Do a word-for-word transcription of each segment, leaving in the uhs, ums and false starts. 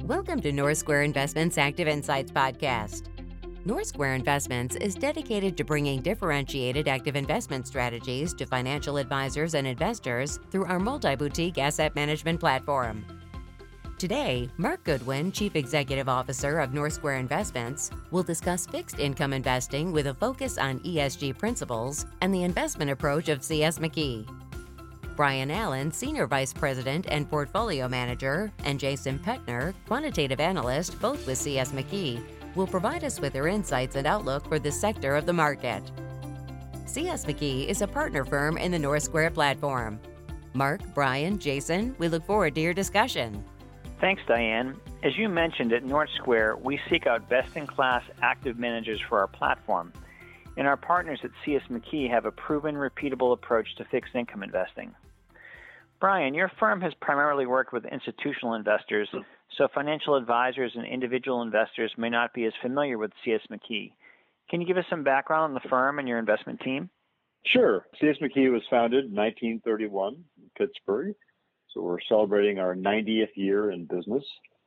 Welcome to North Square Investments Active Insights Podcast. North Square Investments is dedicated to bringing differentiated active investment strategies to financial advisors and investors through our multi-boutique asset management platform. Today, Mark Goodwin, Chief Executive Officer of North Square Investments, will discuss fixed income investing with a focus on E S G principles and the investment approach of C S McKee. Brian Allen, Senior Vice President and Portfolio Manager, and Jason Peckner, Quantitative Analyst, both with C S McKee, will provide us with their insights and outlook for this sector of the market. C S McKee is a partner firm in the North Square platform. Mark, Brian, Jason, we look forward to your discussion. Thanks, Diane. As you mentioned, at North Square, we seek out best-in-class active managers for our platform, and our partners at C S McKee have a proven, repeatable approach to fixed income investing. Brian, your firm has primarily worked with institutional investors, so financial advisors and individual investors may not be as familiar with C S McKee. Can you give us some background on the firm and your investment team? Sure. C S McKee was founded in nineteen thirty-one in Pittsburgh, so we're celebrating our ninetieth year in business.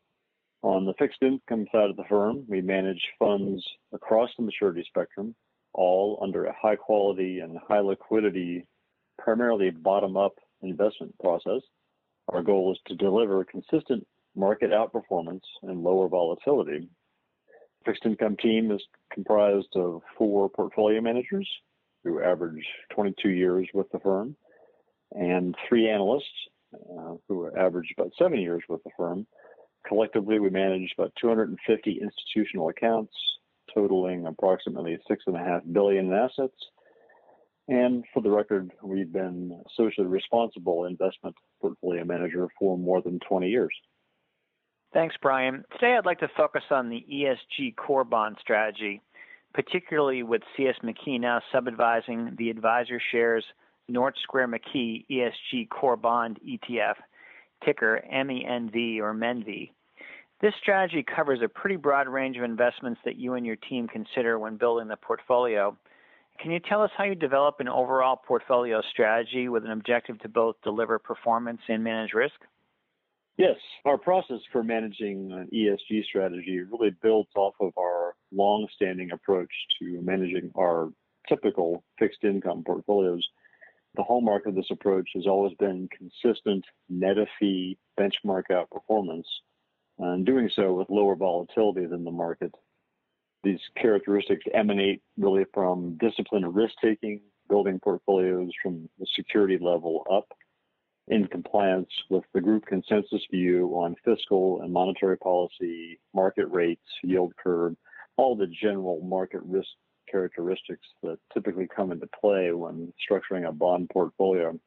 On the fixed income side of the firm, we manage funds across the maturity spectrum, all under a high quality and high liquidity, primarily bottom-up investment process. Our goal is to deliver consistent market outperformance and lower volatility. Fixed income team is comprised of four portfolio managers who average twenty-two years with the firm, and three analysts uh, who average about seven years with the firm. Collectively, we manage about two hundred fifty institutional accounts, totaling approximately six point five billion dollars in assets. And for the record, we've been socially responsible investment portfolio manager for more than twenty years. Thanks, Brian. Today, I'd like to focus on the E S G core bond strategy, particularly with C S McKee now sub-advising the Advisor Shares North Square McKee E S G Core Bond E T F, ticker M E N V or M E N V. This strategy covers a pretty broad range of investments that you and your team consider when building the portfolio. Can you tell us how you develop an overall portfolio strategy with an objective to both deliver performance and manage risk? Yes, our process for managing an E S G strategy really builds off of our long-standing approach to managing our typical fixed income portfolios. The hallmark of this approach has always been consistent net of fee benchmark outperformance, and doing so with lower volatility than the market. These characteristics emanate really from disciplined risk-taking, building portfolios from the security level up, in compliance with the group consensus view on fiscal and monetary policy, market rates, yield curve, all the general market risk characteristics that typically come into play when structuring a bond portfolio.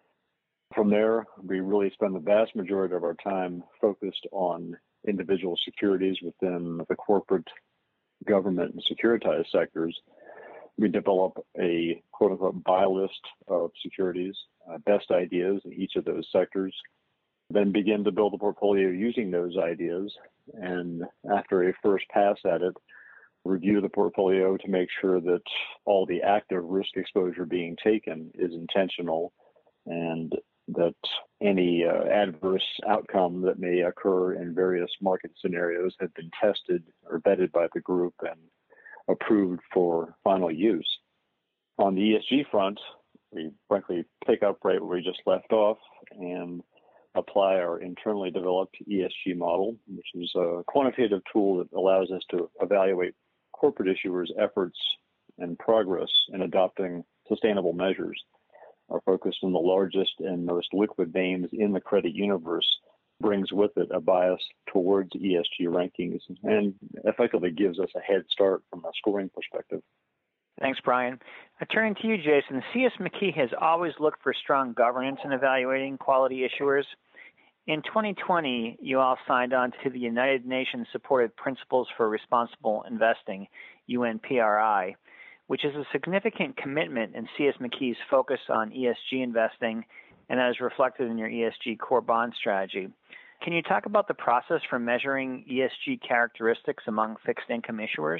From there, we really spend the vast majority of our time focused on individual securities within the corporate, government, and securitized sectors. We develop a quote-unquote buy list of securities, uh, best ideas in each of those sectors, then begin to build a portfolio using those ideas. And after a first pass at it, review the portfolio to make sure that all the active risk exposure being taken is intentional and that any uh, adverse outcome that may occur in various market scenarios have been tested or vetted by the group and approved for final use. On the E S G front, we frankly pick up right where we just left off and apply our internally developed E S G model, which is a quantitative tool that allows us to evaluate corporate issuers' efforts and progress in adopting sustainable measures. Our focus on the largest and most liquid names in the credit universe brings with it a bias towards E S G rankings and effectively gives us a head start from a scoring perspective. Thanks, Brian. Uh, turning to you, Jason, C S McKee has always looked for strong governance in evaluating quality issuers. In twenty twenty, you all signed on to the United Nations-supported Principles for Responsible Investing, U N P R I, which is a significant commitment in C S McKee's focus on E S G investing and that is reflected in your E S G core bond strategy. Can you talk about the process for measuring E S G characteristics among fixed income issuers?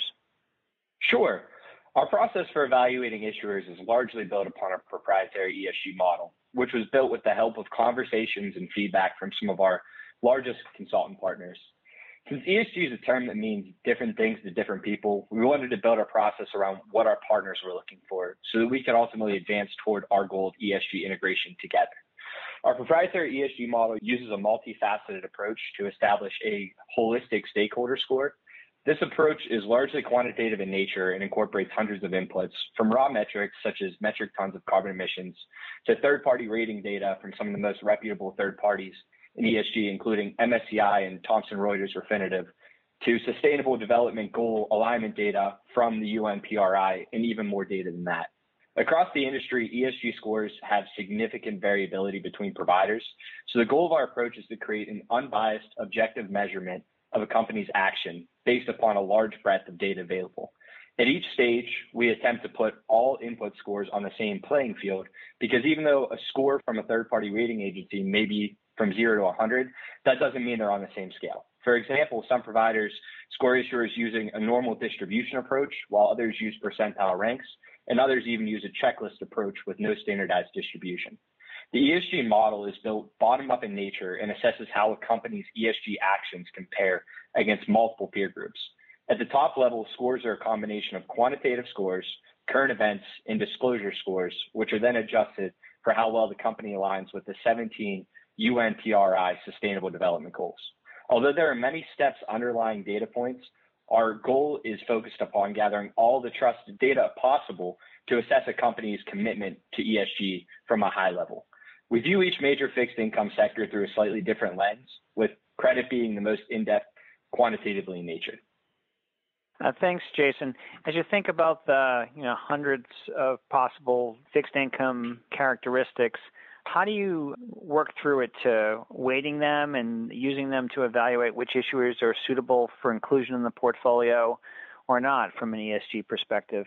Sure. Our process for evaluating issuers is largely built upon a proprietary E S G model, which was built with the help of conversations and feedback from some of our largest consultant partners. Since E S G is a term that means different things to different people, we wanted to build our process around what our partners were looking for so that we could ultimately advance toward our goal of E S G integration together. Our proprietary E S G model uses a multifaceted approach to establish a holistic stakeholder score. This approach is largely quantitative in nature and incorporates hundreds of inputs, from raw metrics such as metric tons of carbon emissions to third-party rating data from some of the most reputable third parties in E S G, including M S C I and Thomson Reuters Refinitiv, to sustainable development goal alignment data from the U N P R I, and even more data than that. Across the industry, E S G scores have significant variability between providers, so the goal of our approach is to create an unbiased, objective measurement of a company's action based upon a large breadth of data available. At each stage, we attempt to put all input scores on the same playing field, because even though a score from a third-party rating agency may be from zero to one hundred, that doesn't mean they're on the same scale. For example, some providers score issuers using a normal distribution approach, while others use percentile ranks, and others even use a checklist approach with no standardized distribution. The E S G model is built bottom-up in nature and assesses how a company's E S G actions compare against multiple peer groups. At the top level, scores are a combination of quantitative scores, current events, and disclosure scores, which are then adjusted for how well the company aligns with the seventeen U N P R I Sustainable Development Goals. Although there are many steps underlying data points, our goal is focused upon gathering all the trusted data possible to assess a company's commitment to E S G from a high level. We view each major fixed income sector through a slightly different lens, with credit being the most in-depth quantitatively in nature. Uh, thanks, Jason. As you think about the you know hundreds of possible fixed income characteristics, how do you work through it to weighting them and using them to evaluate which issuers are suitable for inclusion in the portfolio or not from an E S G perspective?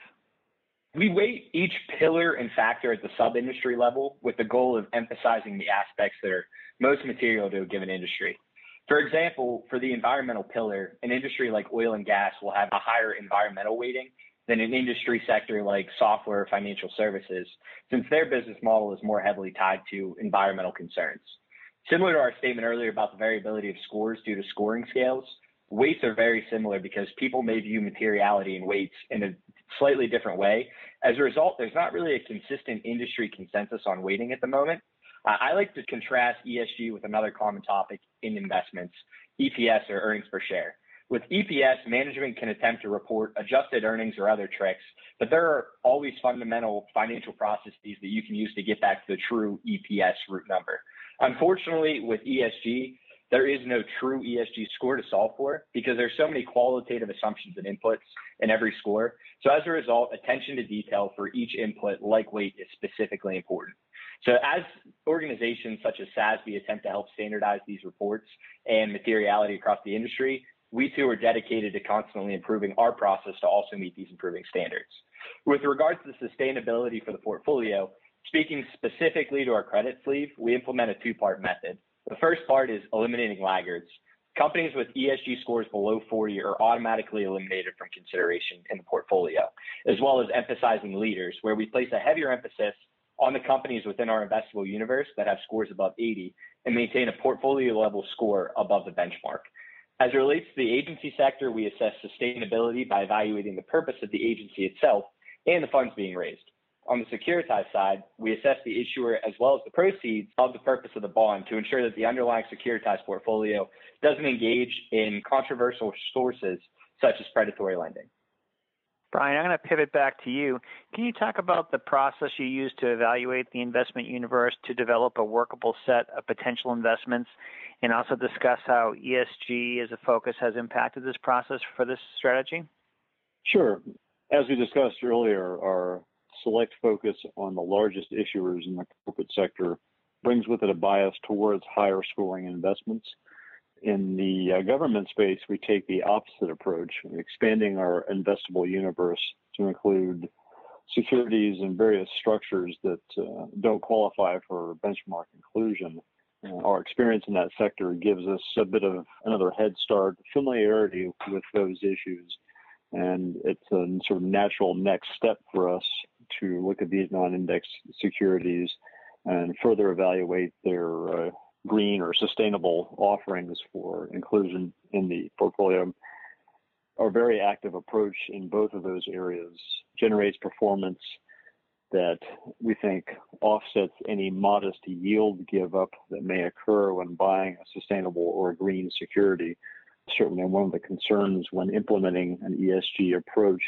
We weight each pillar and factor at the sub-industry level with the goal of emphasizing the aspects that are most material to a given industry. For example, for the environmental pillar, an industry like oil and gas will have a higher environmental weighting than an industry sector like software or financial services, since their business model is more heavily tied to environmental concerns. Similar to our statement earlier about the variability of scores due to scoring scales, weights are very similar because people may view materiality and weights in a slightly different way. As a result, there's not really a consistent industry consensus on weighting at the moment. Uh, I like to contrast E S G with another common topic in investments, E P S or earnings per share. With E P S, management can attempt to report adjusted earnings or other tricks, but there are always fundamental financial processes that you can use to get back to the true E P S root number. Unfortunately, with E S G, there is no true E S G score to solve for because there's so many qualitative assumptions and inputs in every score. So as a result, attention to detail for each input, like weight, is specifically important. So as organizations such as S A S B attempt to help standardize these reports and materiality across the industry, we too are dedicated to constantly improving our process to also meet these improving standards. With regards to the sustainability for the portfolio, speaking specifically to our credit sleeve, we implement a two-part method. The first part is eliminating laggards. Companies with E S G scores below forty are automatically eliminated from consideration in the portfolio, as well as emphasizing leaders, where we place a heavier emphasis on the companies within our investable universe that have scores above eighty and maintain a portfolio level score above the benchmark. As it relates to the agency sector, we assess sustainability by evaluating the purpose of the agency itself and the funds being raised. On the securitized side, we assess the issuer as well as the proceeds of the purpose of the bond to ensure that the underlying securitized portfolio doesn't engage in controversial sources such as predatory lending. Brian, I'm going to pivot back to you. Can you talk about the process you use to evaluate the investment universe to develop a workable set of potential investments, and also discuss how E S G as a focus has impacted this process for this strategy? Sure. As we discussed earlier, our select focus on the largest issuers in the corporate sector brings with it a bias towards higher scoring investments. In the uh, government space, we take the opposite approach, expanding our investable universe to include securities and various structures that uh, don't qualify for benchmark inclusion. Uh, our experience in that sector gives us a bit of another head start, familiarity with those issues, and it's a sort of natural next step for us to look at these non-index securities and further evaluate their uh, green or sustainable offerings for inclusion in the portfolio. Our very active approach in both of those areas generates performance that we think offsets any modest yield give up that may occur when buying a sustainable or a green security. Certainly one of the concerns when implementing an E S G approach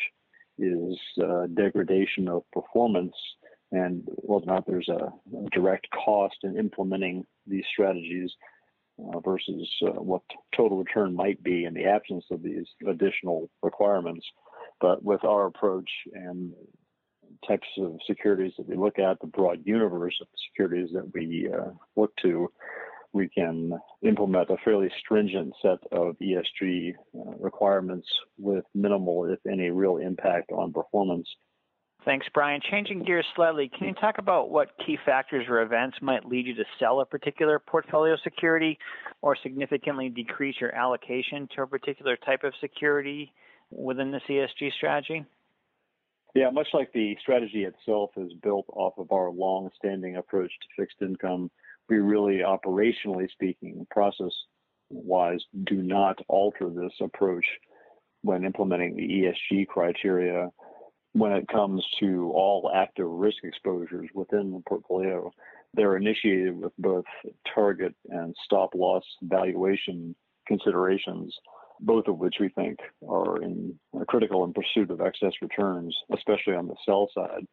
is uh, degradation of performance and whether or not there's a, a direct cost in implementing these strategies uh, versus uh, what total return might be in the absence of these additional requirements. But with our approach and types of securities that we look at, the broad universe of securities that we uh, look to, we can implement a fairly stringent set of E S G uh, requirements with minimal, if any, real impact on performance. Thanks, Brian. Changing gears slightly, can you talk about what key factors or events might lead you to sell a particular portfolio security or significantly decrease your allocation to a particular type of security within this E S G strategy? Yeah, much like the strategy itself is built off of our long-standing approach to fixed income, we really, operationally speaking, process-wise, do not alter this approach when implementing the E S G criteria. When it comes to all active risk exposures within the portfolio, they're initiated with both target and stop loss valuation considerations, both of which we think are in, uh, critical in pursuit of excess returns, especially on the sell side.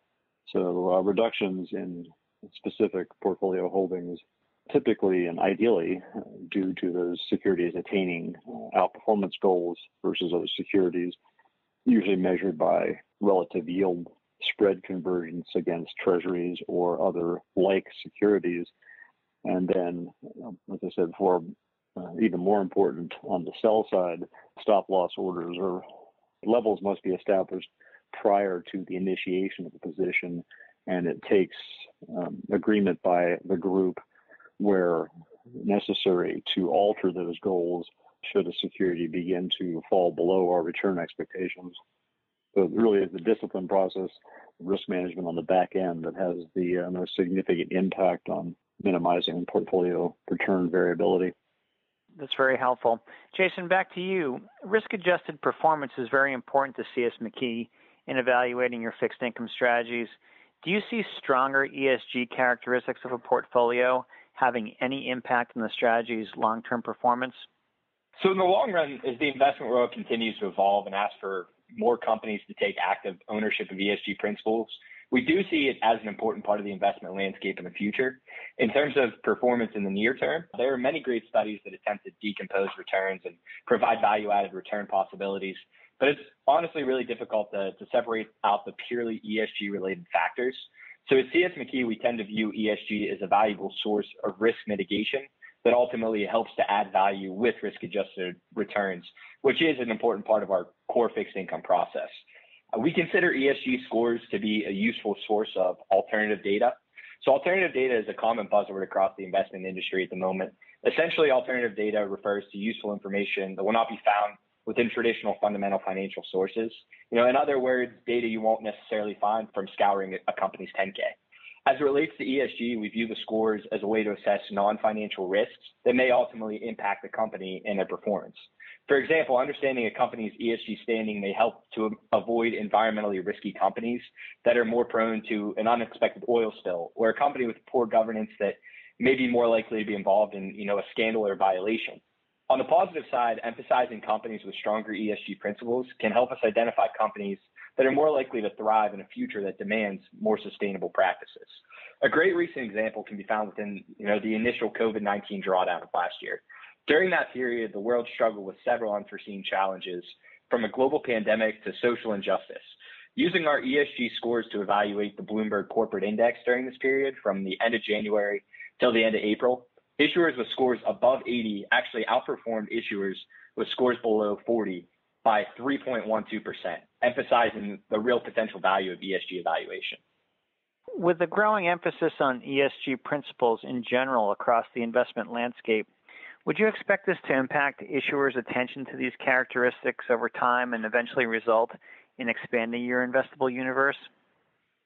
So uh, reductions in specific portfolio holdings, typically and ideally uh, due to those securities attaining uh, outperformance goals versus other securities, usually measured by relative yield spread convergence against treasuries or other like securities. And then, as I said before, uh, even more important on the sell side, stop loss orders or levels must be established prior to the initiation of the position. And it takes um, agreement by the group where necessary to alter those goals should a security begin to fall below our return expectations. So it really is the discipline process, risk management on the back end that has the uh, most significant impact on minimizing portfolio return variability. That's very helpful. Jason, back to you. Risk-adjusted performance is very important to C S McKee in evaluating your fixed income strategies. Do you see stronger E S G characteristics of a portfolio having any impact on the strategy's long-term performance? So in the long run, as the investment world continues to evolve and ask for more companies to take active ownership of E S G principles, we do see it as an important part of the investment landscape in the future. In terms of performance in the near term, there are many great studies that attempt to decompose returns and provide value-added return possibilities, but it's honestly really difficult to, to separate out the purely E S G-related factors. So at C S McKee, we tend to view E S G as a valuable source of risk mitigation that ultimately helps to add value with risk-adjusted returns, which is an important part of our core fixed income process. Uh, we consider E S G scores to be a useful source of alternative data. So alternative data is a common buzzword across the investment industry at the moment. Essentially, alternative data refers to useful information that will not be found within traditional fundamental financial sources. You know, in other words, data you won't necessarily find from scouring a company's ten K. As it relates to E S G, we view the scores as a way to assess non-financial risks that may ultimately impact the company and their performance. For example, understanding a company's E S G standing may help to avoid environmentally risky companies that are more prone to an unexpected oil spill, or a company with poor governance that may be more likely to be involved in, you know, a scandal or violation. On the positive side, emphasizing companies with stronger E S G principles can help us identify companies that are more likely to thrive in a future that demands more sustainable practices. A great recent example can be found within, you know, the initial COVID nineteen drawdown of last year. During that period, the world struggled with several unforeseen challenges, from a global pandemic to social injustice. Using our E S G scores to evaluate the Bloomberg Corporate Index during this period, from the end of January till the end of April, issuers with scores above eighty actually outperformed issuers with scores below forty by three point one two percent, emphasizing the real potential value of E S G evaluation. With the growing emphasis on E S G principles in general across the investment landscape, would you expect this to impact issuers' attention to these characteristics over time and eventually result in expanding your investable universe?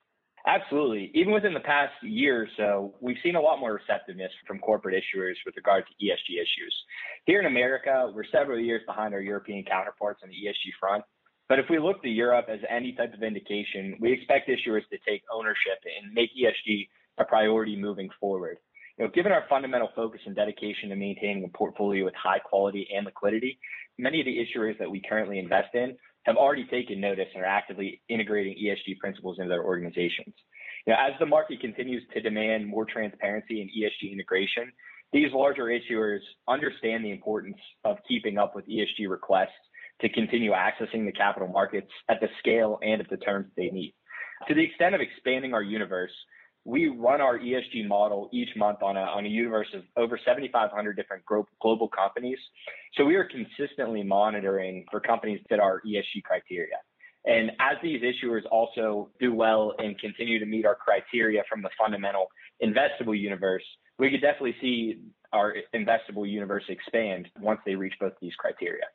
Absolutely. Even within the past year or so, we've seen a lot more receptiveness from corporate issuers with regard to E S G issues. Here in America, we're several years behind our European counterparts on the E S G front. But if we look to Europe as any type of indication, we expect issuers to take ownership and make E S G a priority moving forward. You know, given our fundamental focus and dedication to maintaining a portfolio with high quality and liquidity, many of the issuers that we currently invest in have already taken notice and are actively integrating E S G principles into their organizations. You know, as the market continues to demand more transparency and E S G integration, these larger issuers understand the importance of keeping up with E S G requests to continue accessing the capital markets at the scale and at the terms they need. To the extent of expanding our universe, we run our E S G model each month on a, on a universe of over seventy-five hundred different global companies. So we are consistently monitoring for companies that are E S G criteria. And as these issuers also do well and continue to meet our criteria from the fundamental investable universe, we could definitely see our investable universe expand once they reach both these criteria.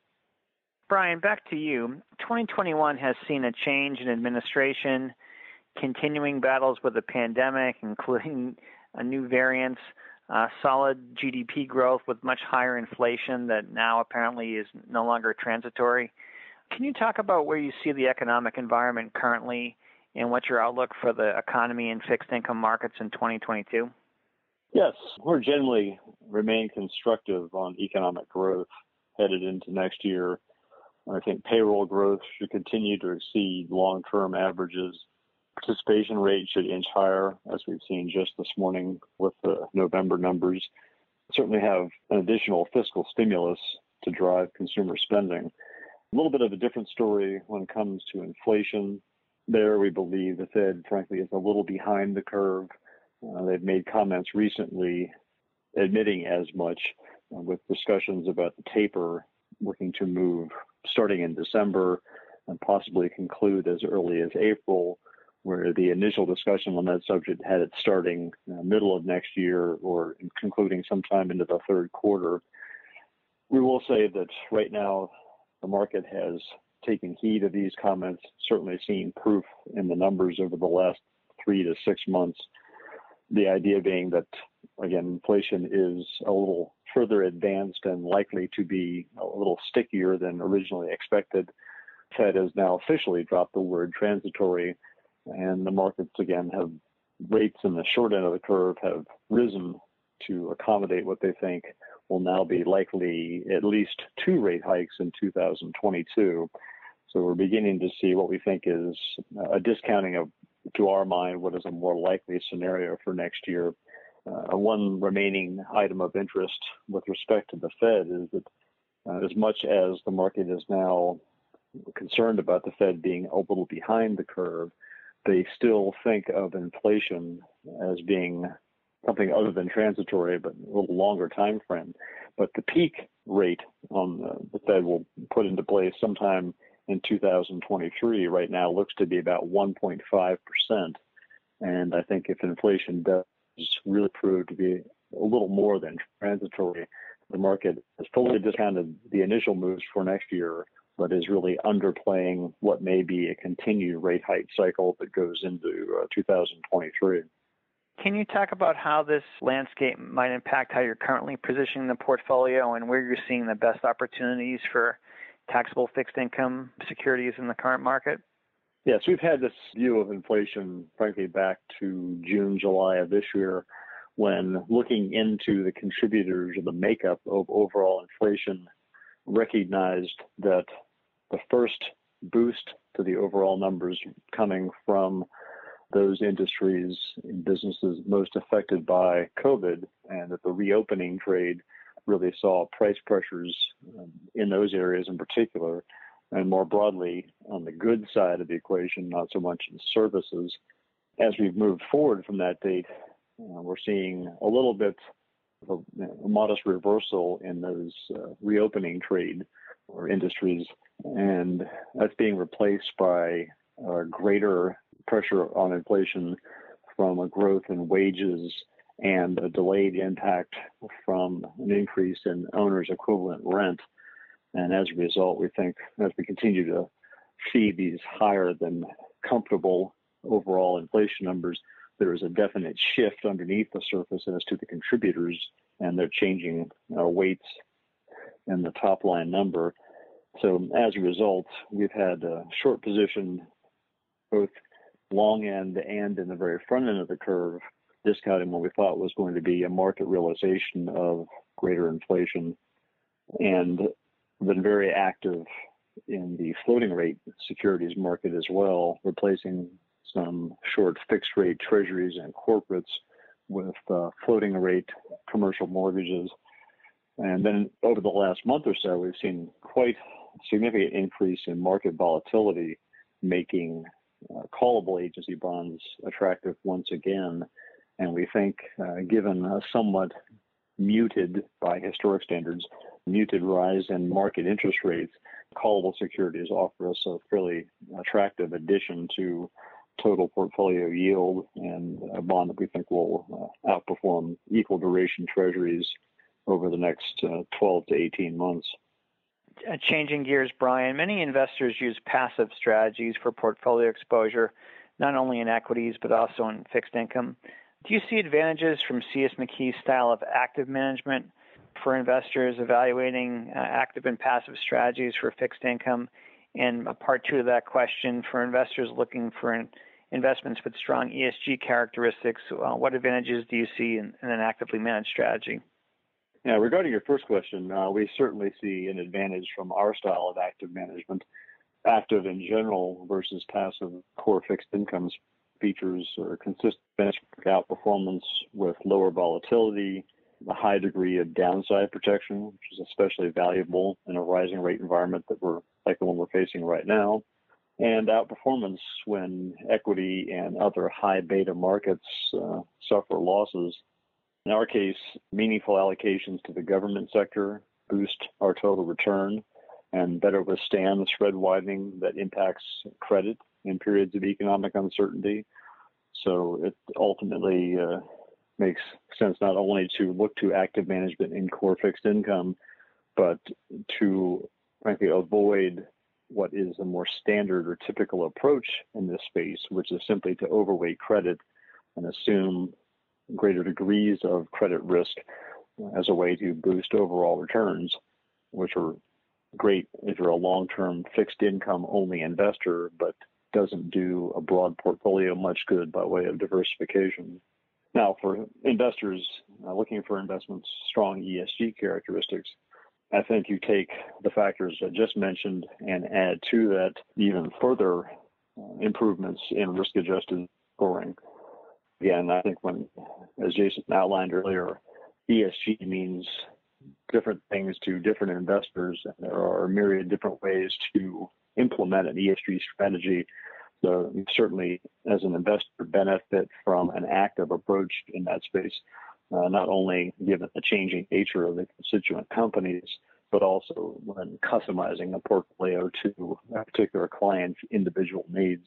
Brian, back to you. twenty twenty-one has seen a change in administration, continuing battles with the pandemic, including a new variants, uh, solid G D P growth with much higher inflation that now apparently is no longer transitory. Can you talk about where you see the economic environment currently and what's your outlook for the economy and fixed income markets in twenty twenty-two? Yes, we're generally remain constructive on economic growth headed into next year. I think payroll growth should continue to exceed long-term averages. Participation rate should inch higher, as we've seen just this morning with the November numbers. Certainly have an additional fiscal stimulus to drive consumer spending. A little bit of a different story when it comes to inflation. There, we believe the Fed, frankly, is a little behind the curve. Uh, they've made comments recently admitting as much uh, with discussions about the taper looking to move starting in December and possibly conclude as early as April, where the initial discussion on that subject had it starting uh, middle of next year or concluding sometime into the third quarter. We will say that right now the market has taken heed of these comments, certainly seen proof in the numbers over the last three to six months. The idea being that, again, inflation is a little further advanced and likely to be a little stickier than originally expected. Fed has now officially dropped the word transitory, and the markets, again, have rates in the short end of the curve have risen to accommodate what they think will now be likely at least two rate hikes in two thousand twenty-two. So we're beginning to see what we think is a discounting of, to our mind, what is a more likely scenario for next year. Uh, one remaining item of interest with respect to the Fed is that uh, as much as the market is now concerned about the Fed being a little behind the curve, they still think of inflation as being something other than transitory, but a little longer time frame. But the peak rate on the, the Fed will put into place sometime in two thousand twenty-three right now looks to be about one point five percent. And I think if inflation does really prove to be a little more than transitory, the market has fully discounted the initial moves for next year, but is really underplaying what may be a continued rate hike cycle that goes into uh, two thousand twenty-three. Can you talk about how this landscape might impact how you're currently positioning the portfolio and where you're seeing the best opportunities for taxable fixed income securities in the current market? Yes, we've had this view of inflation, frankly, back to June, July of this year, when looking into the contributors or the makeup of overall inflation, recognized that the first boost to the overall numbers coming from those industries and businesses most affected by COVID, and that the reopening trade really saw price pressures um, in those areas in particular, and more broadly on the goods side of the equation, not so much in services. As we've moved forward from that date, uh, we're seeing a little bit of a, a modest reversal in those uh, reopening trade or industries, and that's being replaced by uh, greater pressure on inflation from a growth in wages and a delayed impact from an increase in owner's equivalent rent. And as a result, we think as we continue to see these higher than comfortable overall inflation numbers, there is a definite shift underneath the surface as to the contributors, and they're changing uh, weights in the top line number. So as a result, we've had a short position, both long end and in the very front end of the curve, discounting what we thought was going to be a market realization of greater inflation, and been very active in the floating rate securities market as well, replacing some short fixed rate treasuries and corporates with uh, floating rate commercial mortgages. And then over the last month or so, we've seen quite a significant increase in market volatility, making uh, callable agency bonds attractive once again. And we think, uh, given a somewhat muted, by historic standards, muted rise in market interest rates, callable securities offer us a fairly attractive addition to total portfolio yield, and a bond that we think will uh, outperform equal duration treasuries over the next uh, twelve to eighteen months. Uh, changing gears, Brian, many investors use passive strategies for portfolio exposure, not only in equities, but also in fixed income. Do you see advantages from C S McKey's style of active management for investors evaluating uh, active and passive strategies for fixed income? And a part two of that question, for investors looking for an investments with strong E S G characteristics, uh, what advantages do you see in, in an actively managed strategy? Yeah, regarding your first question, uh, we certainly see an advantage from our style of active management. Active in general versus passive core fixed income features or consistent benchmark outperformance with lower volatility, a high degree of downside protection, which is especially valuable in a rising rate environment that we're like the one we're facing right now, and outperformance when equity and other high beta markets uh, suffer losses. In our case, meaningful allocations to the government sector boost our total return and better withstand the spread widening that impacts credit in periods of economic uncertainty. So it ultimately uh, makes sense not only to look to active management in core fixed income, but to frankly avoid what is a more standard or typical approach in this space, which is simply to overweight credit and assume greater degrees of credit risk as a way to boost overall returns, which are great if you're a long-term fixed income only investor, but doesn't do a broad portfolio much good by way of diversification. Now, for investors uh, looking for investments, strong E S G characteristics, I think you take the factors I just mentioned and add to that even further uh, improvements in risk-adjusted scoring. Again, I think when, as Jason outlined earlier, E S G means different things to different investors, and there are a myriad different ways to implement an E S G strategy. So you certainly, as an investor, benefit from an active approach in that space, uh, not only given the changing nature of the constituent companies, but also when customizing a portfolio to a particular client's individual needs.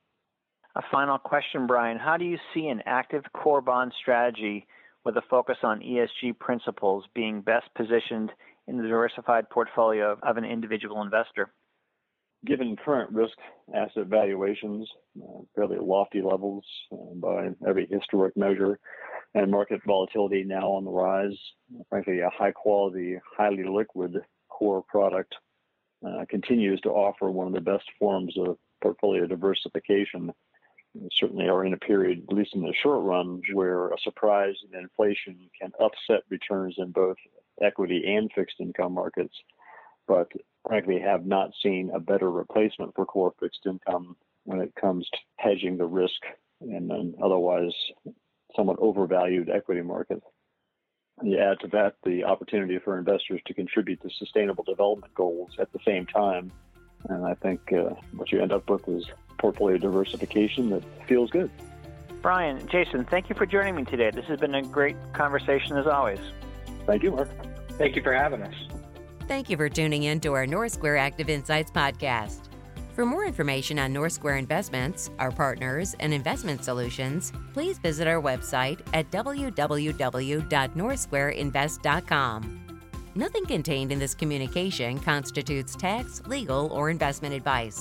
A final question, Brian. How do you see an active core bond strategy with a focus on E S G principles being best positioned in the diversified portfolio of an individual investor? Given current risk asset valuations, uh, fairly lofty levels uh, by every historic measure, and market volatility now on the rise, frankly, a high quality, highly liquid core product uh, continues to offer one of the best forms of portfolio diversification. We certainly are in a period, at least in the short run, where a surprise in inflation can upset returns in both equity and fixed income markets, but frankly have not seen a better replacement for core fixed income when it comes to hedging the risk in an otherwise somewhat overvalued equity market. You add to that the opportunity for investors to contribute to sustainable development goals at the same time, and I think uh, what you end up with is portfolio diversification that feels good. Brian, Jason, thank you for joining me today. This has been a great conversation as always. Thank you, Mark. Thank you for having us. Thank you for tuning in to our North Square Active Insights podcast. For more information on North Square Investments, our partners, and investment solutions, please visit our website at w w w dot north square invest dot com. Nothing contained in this communication constitutes tax, legal, or investment advice.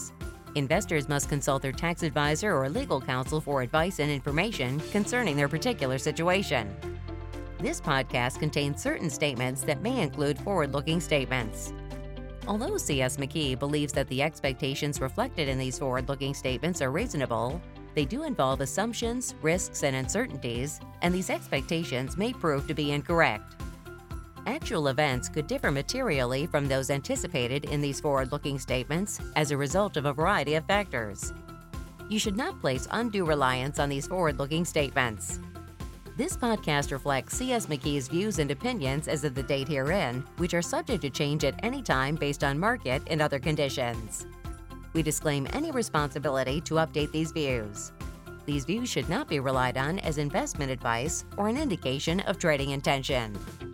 Investors must consult their tax advisor or legal counsel for advice and information concerning their particular situation. This podcast contains certain statements that may include forward-looking statements. Although C S McKee believes that the expectations reflected in these forward-looking statements are reasonable, they do involve assumptions, risks, and uncertainties, and these expectations may prove to be incorrect. Actual events could differ materially from those anticipated in these forward-looking statements as a result of a variety of factors. You should not place undue reliance on these forward-looking statements. This podcast reflects C S McKee's views and opinions as of the date herein, which are subject to change at any time based on market and other conditions. We disclaim any responsibility to update these views. These views should not be relied on as investment advice or an indication of trading intention.